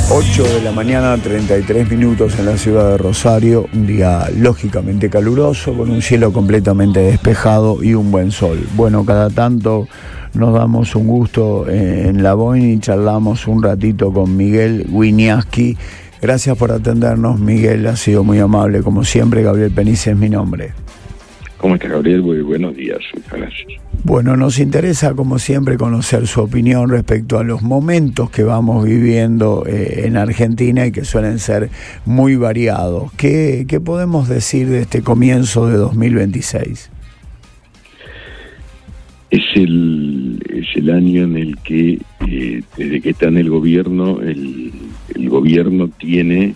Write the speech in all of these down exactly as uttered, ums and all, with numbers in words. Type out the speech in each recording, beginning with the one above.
ocho de la mañana, treinta y tres minutos en la ciudad de Rosario, un día lógicamente caluroso, con un cielo completamente despejado y un buen sol. Bueno, cada tanto nos damos un gusto en la Boina y charlamos un ratito con Miguel Wieniawski. Gracias por atendernos, Miguel, ha sido muy amable, como siempre. Gabriel Penice es mi nombre. ¿Cómo está, Gabriel? Muy buenos días, muchas gracias. Bueno, nos interesa, como siempre, conocer su opinión respecto a los momentos que vamos viviendo eh, en Argentina y que suelen ser muy variados. ¿Qué, qué podemos decir de este comienzo de dos mil veintiséis? Es el, es el año en el que, eh, desde que está en el gobierno, el, el gobierno tiene,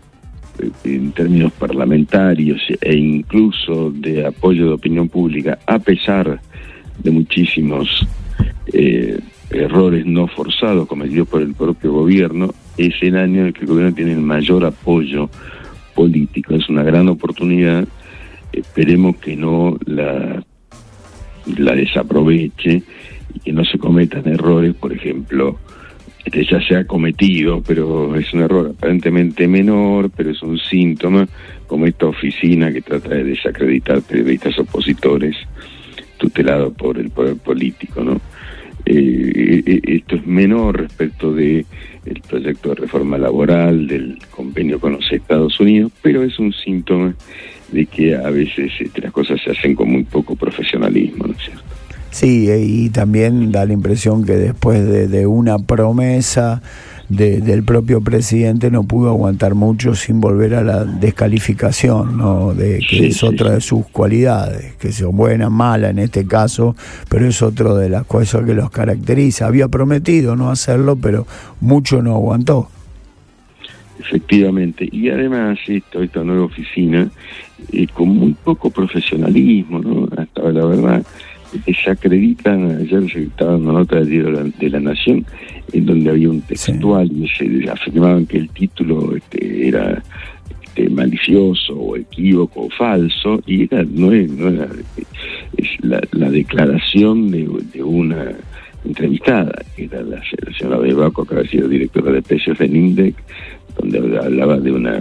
en términos parlamentarios e incluso de apoyo de opinión pública, a pesar de muchísimos eh, errores no forzados cometidos por el propio gobierno, es el año en el que el gobierno tiene el mayor apoyo político. Es una gran oportunidad, esperemos que no la, la desaproveche y que no se cometan errores. Por ejemplo, este ya se ha cometido, pero es un error aparentemente menor, pero es un síntoma, como esta oficina que trata de desacreditar periodistas opositores tutelado por el poder político, ¿no? Eh, eh, esto es menor respecto de el proyecto de reforma laboral, del convenio con los Estados Unidos, pero es un síntoma de que a veces este, las cosas se hacen con muy poco profesionalismo, ¿no es cierto? Sí, y también da la impresión que después de, de una promesa de, del propio presidente no pudo aguantar mucho sin volver a la descalificación, ¿no? De que sí, es sí, otra sí. de sus cualidades, que son buena, mala en este caso, pero es otro de las cosas que los caracteriza. Había prometido no hacerlo, pero mucho no aguantó. Efectivamente, y además esto, esta nueva oficina, eh, con muy poco profesionalismo, ¿no? Hasta la verdad, desacreditan. Ayer se estaba en una nota del diario de la, de la Nación, en donde había un textual, sí, y se afirmaban que el título este, era este, malicioso o equívoco o falso, y era, no, es, no era, es la, la declaración de, de una entrevistada, que era la, la señora Bebaco, que había sido directora de precios del INDEC, donde hablaba de un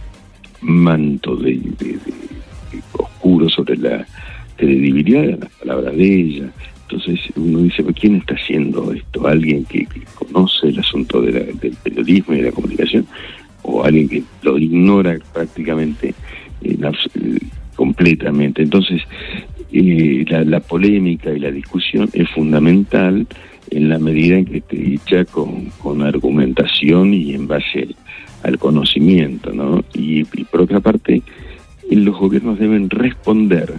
manto de, de, de, de oscuro sobre la credibilidad de las palabras de ella. Entonces uno dice, ¿quién está haciendo esto? ¿Alguien que, que conoce el asunto de la, del periodismo y de la comunicación? ¿O alguien que lo ignora prácticamente eh, la, eh, completamente? Entonces eh, la, la polémica y la discusión es fundamental en la medida en que esté hecha con, con argumentación y en base al conocimiento, ¿no? Y, y por otra parte, los gobiernos deben responder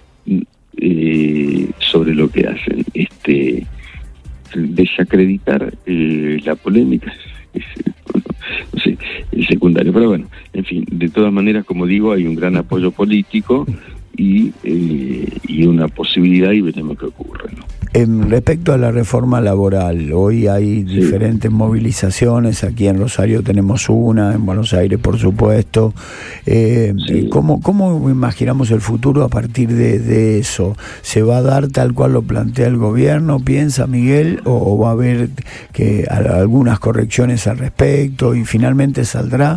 Eh, sobre lo que hacen. Este desacreditar eh, la polémica es, no sé, es secundario, pero bueno, en fin, de todas maneras, como digo, hay un gran apoyo político y, eh, y una posibilidad, y veremos qué ocurre, ¿no? En respecto a la reforma laboral, hoy hay sí. diferentes movilizaciones. Aquí en Rosario tenemos una, en Buenos Aires, por supuesto. Eh, sí. ¿cómo, ¿Cómo imaginamos el futuro a partir de, de eso? ¿Se va a dar tal cual lo plantea el gobierno, piensa Miguel, o, o va a haber que algunas correcciones al respecto y finalmente saldrá?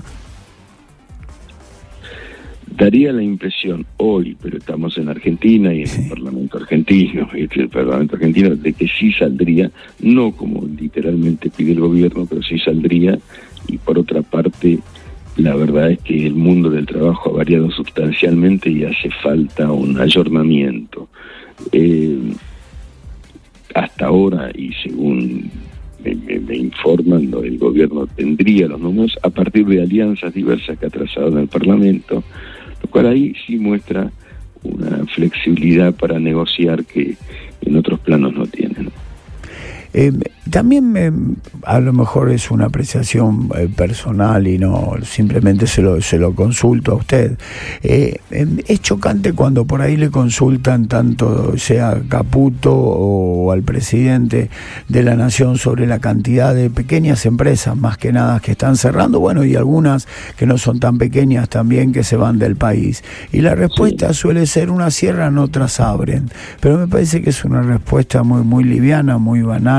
Daría la impresión hoy, pero estamos en Argentina y en sí. el Parlamento argentino, y el Parlamento argentino, de que sí saldría, no como literalmente pide el gobierno, pero sí saldría. Y por otra parte, la verdad es que el mundo del trabajo ha variado sustancialmente y hace falta un ayornamiento. Eh, hasta ahora, y según me, me, me informan, el gobierno tendría los números a partir de alianzas diversas que ha trazado en el Parlamento, lo cual ahí sí muestra una flexibilidad para negociar que en otros planos no tienen. Eh, también me, a lo mejor es una apreciación eh, personal y no simplemente se lo, se lo consulto a usted. Eh, eh, es chocante cuando por ahí le consultan tanto sea Caputo o al presidente de la Nación sobre la cantidad de pequeñas empresas, más que nada, que están cerrando, bueno, y algunas que no son tan pequeñas también, que se van del país. Y la respuesta sí. suele ser: unas cierran, otras abren. Pero me parece que es una respuesta muy, muy liviana, muy banal,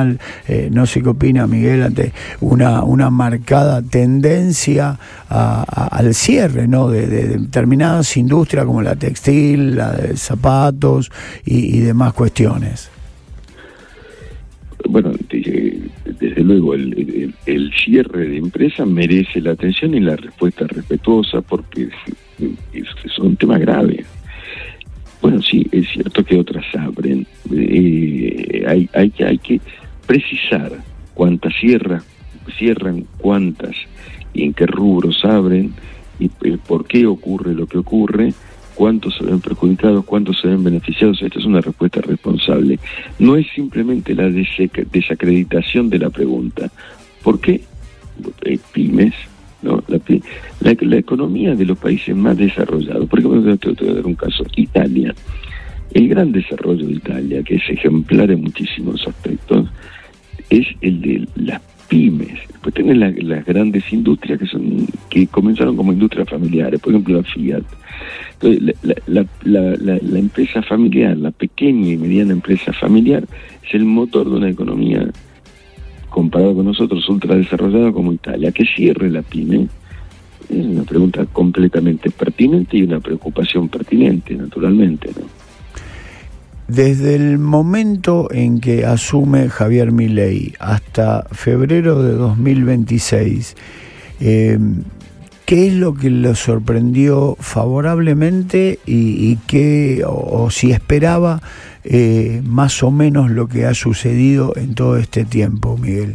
nacional, eh, no sé qué opina Miguel, ante una, una marcada tendencia a, a, al cierre, ¿no?, de, de, de determinadas industrias como la textil, la de zapatos y, y demás cuestiones. Bueno, desde luego el, el, el cierre de empresas merece la atención y la respuesta respetuosa, porque es, es un tema grave. Bueno, sí, es cierto que otras abren. Eh, hay, hay, que, hay que precisar cuántas cierran, cierran, cuántas y en qué rubros abren y eh, por qué ocurre lo que ocurre, cuántos se ven perjudicados, cuántos se ven beneficiados. Esta es una respuesta responsable. No es simplemente la desacreditación de la pregunta. ¿Por qué eh, pymes? ¿No? La, la, la economía de los países más desarrollados, por ejemplo, te voy a dar un caso, Italia. El gran desarrollo de Italia, que es ejemplar en muchísimos aspectos, es el de las pymes. Después tenés la, las grandes industrias que son que comenzaron como industrias familiares, por ejemplo la Fiat. Entonces, la, la, la, la, la empresa familiar, la pequeña y mediana empresa familiar, es el motor de una economía comparado con nosotros ultra desarrollada como Italia. Que cierre la pyme es una pregunta completamente pertinente y una preocupación pertinente, naturalmente, ¿no? Desde el momento en que asume Javier Milei hasta febrero de dos mil veintiséis, eh, ¿qué es lo que lo sorprendió favorablemente y, y qué, o, o si esperaba eh, más o menos lo que ha sucedido en todo este tiempo, Miguel?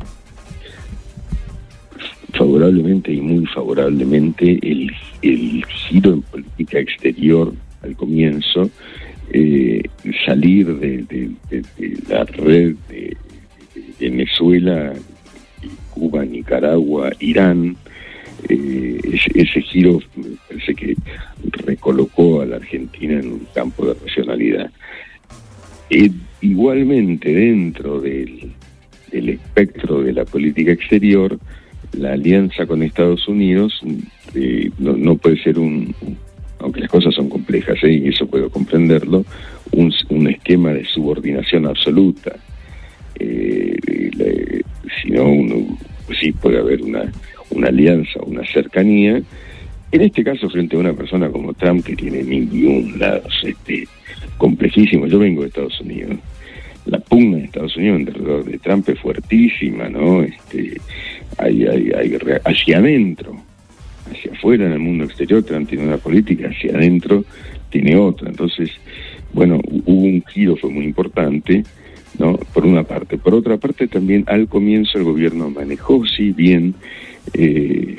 Favorablemente y muy favorablemente el, el giro en política exterior al comienzo, eh, salir de, de, de, de la red de, de Venezuela, Cuba, Nicaragua, Irán. Eh, ese, ese giro me parece que recolocó a la Argentina en un campo de racionalidad. Eh, igualmente dentro del, del espectro de la política exterior, la alianza con Estados Unidos eh, no, no puede ser un, aunque las cosas son complejas, ¿eh? Y eso puedo comprenderlo, un, un esquema de subordinación absoluta, eh, le, sino uno, pues sí puede haber una una alianza, una cercanía, en este caso frente a una persona como Trump, que tiene mil y un lados este, complejísimos. Yo vengo de Estados Unidos, la pugna de Estados Unidos alrededor de Trump es fuertísima, ¿no? Este, hay, hay, hay, hacia adentro, hacia afuera en el mundo exterior, Trump tiene una política, hacia adentro tiene otra. Entonces, bueno, hubo un giro, fue muy importante, ¿no? Por una parte. Por otra parte, también al comienzo el gobierno manejó, sí, bien, eh,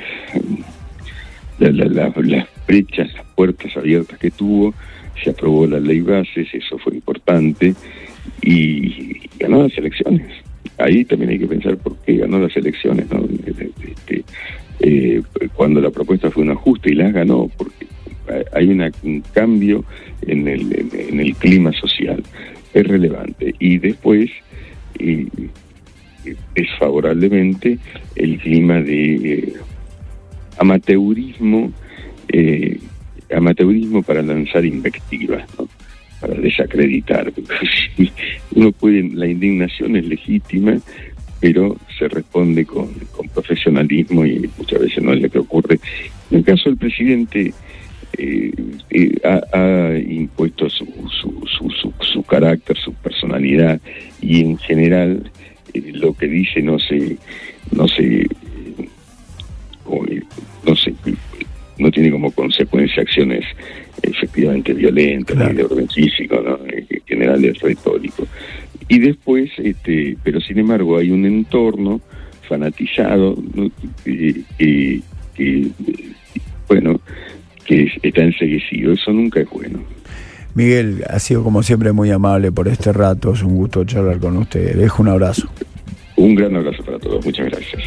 la, la, la, las brechas, las puertas abiertas que tuvo, se aprobó la ley bases, eso fue importante, y ganó las elecciones. Ahí también hay que pensar por qué ganó las elecciones, ¿no? Este, eh, cuando la propuesta fue un ajuste y las ganó, porque hay una, un cambio en el, en, en el clima social, es relevante. Y después eh, es favorablemente el clima de eh, amateurismo, eh, amateurismo para lanzar invectivas, ¿no? Para desacreditar. Uno puede, la indignación es legítima, pero se responde con, con profesionalismo y muchas veces no es lo que ocurre. En el caso del presidente, eh, eh, ha, ha impuesto su, su, su, su, su carácter, su personalidad, y en general eh, lo que dice no se no se eh, no se no tiene como consecuencia acciones efectivamente violentas, claro, ni de orden físico, ¿no? En general es retórico. Y después, este, pero sin embargo hay un entorno fanatizado, ¿no? que, que, que bueno, que está enceguecido. Eso nunca es bueno. Miguel, ha sido como siempre muy amable por este rato, es un gusto charlar con usted. Le dejo un abrazo. Un gran abrazo para todos, muchas gracias.